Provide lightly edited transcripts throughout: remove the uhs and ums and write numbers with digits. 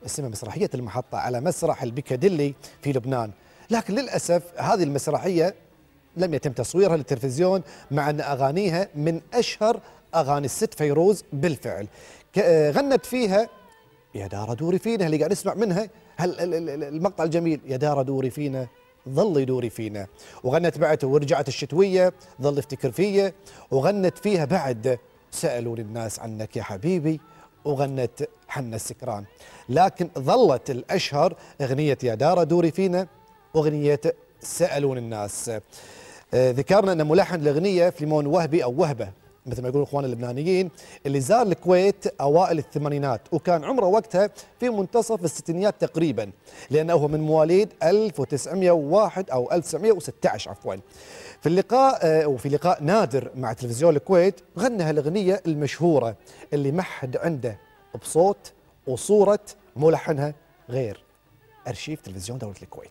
اسمها مسرحية المحطة على مسرح البيكاديلي في لبنان، لكن للأسف هذه المسرحية لم يتم تصويرها للتلفزيون، مع أن أغانيها من أشهر أغاني الست فيروز بالفعل. غنت فيها يا دار دوري فينا اللي قاعد نسمع منها المقطع الجميل، يا دار دوري فينا ظل دوري فينا. وغنت بعد ورجعت الشتوية ظل افتكر فيا، وغنت فيها بعد سألوني الناس عنك يا حبيبي، وغنت حن السكران. لكن ظلت الأشهر أغنية يا دار دوري فينا وأغنية سألون الناس. ذكرنا أن ملحن الأغنية فليمون وهبي أو وهبة مثل ما يقولون إخوان اللبنانيين، اللي زار الكويت أوائل الثمانينات، وكان عمره وقتها في منتصف الستينيات تقريبا، لأنه هو من مواليد 1901 أو 1916 عفوا. في اللقاء وفي لقاء نادر مع تلفزيون الكويت غنى هالأغنية المشهورة اللي ما حد عنده بصوت وصورة ملحنها غير أرشيف تلفزيون دولة الكويت.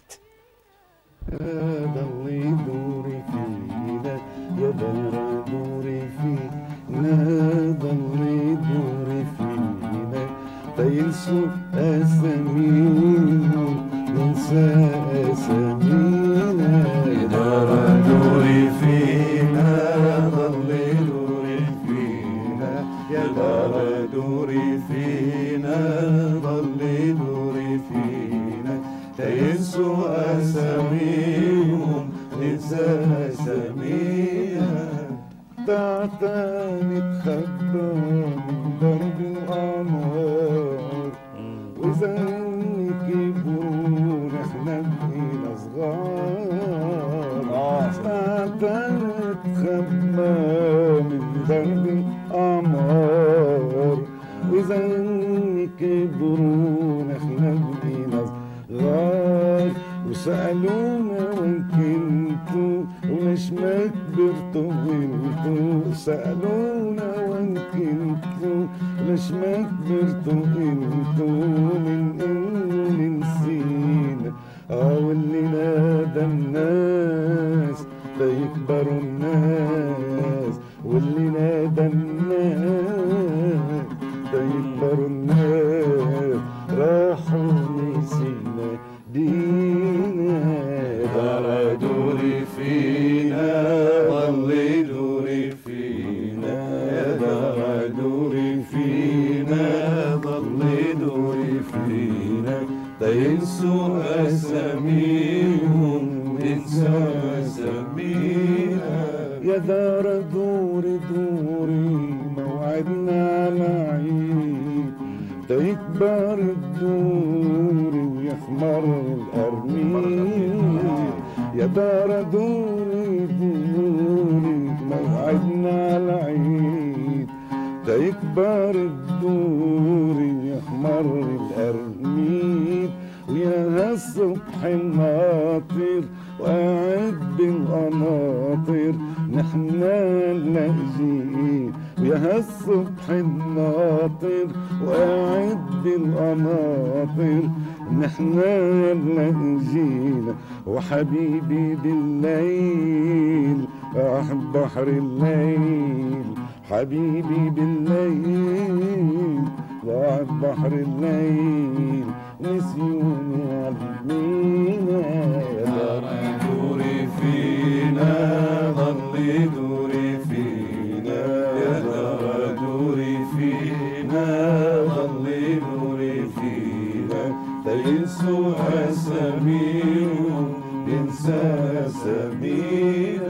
ضلي دوري فينا يا دار دوري فينا، ضلي دوري فينا فينسوا أساميهم ننسى أسامينا. يا دار دوري فينا ضلي دوري فينا، يا دار دوري فينا ضلي دوري فينا تينسوا أساميهم ننسى أساميها. تعتني تخبى من درب القمر وزني كبرون احنا بقينا صغار. تعتني تخبى من درب القمر وزني كبرون احنا بقينا صغار. وسألونا وين كنتوا وليش ما كبرتوا انتوا، سألونا وين كنتوا وليش ما كبرتوا انتوا، من انه نسينا واللي نادى الناس ليكبروا الناس، واللي نادى الناس ليكبروا الناس راحوا نسينا دينا. دار دوري فينا ضلي دوري فينا، يا دار دوري فينا ضلي دوري فينا تينسوا أساميهم ننسى أسامينا. يا دار دوري دوري موعدنا على عيد تيكبر الدوري ويخمر القرنين. يا دار دوري دوري موعدنا على عيد تيكبر الدوري ويخمر القرنين. ويا هالصبح الناطر وقاعد بالقناطر نحنا نلاقيه. ويا هالصبح الناطر وقاعد بالقناطر نحنا نلاقينا. وحبيبي بالليل أحب بحر الليل، حبيبي بالليل وعد بحر الليل نسيوني عالمينا. يا دار دوري فينا ضلي دوري فينا، يا دار دوري فينا ضلي دوري فينا تينسوا أساميهم ننسى أسامينا.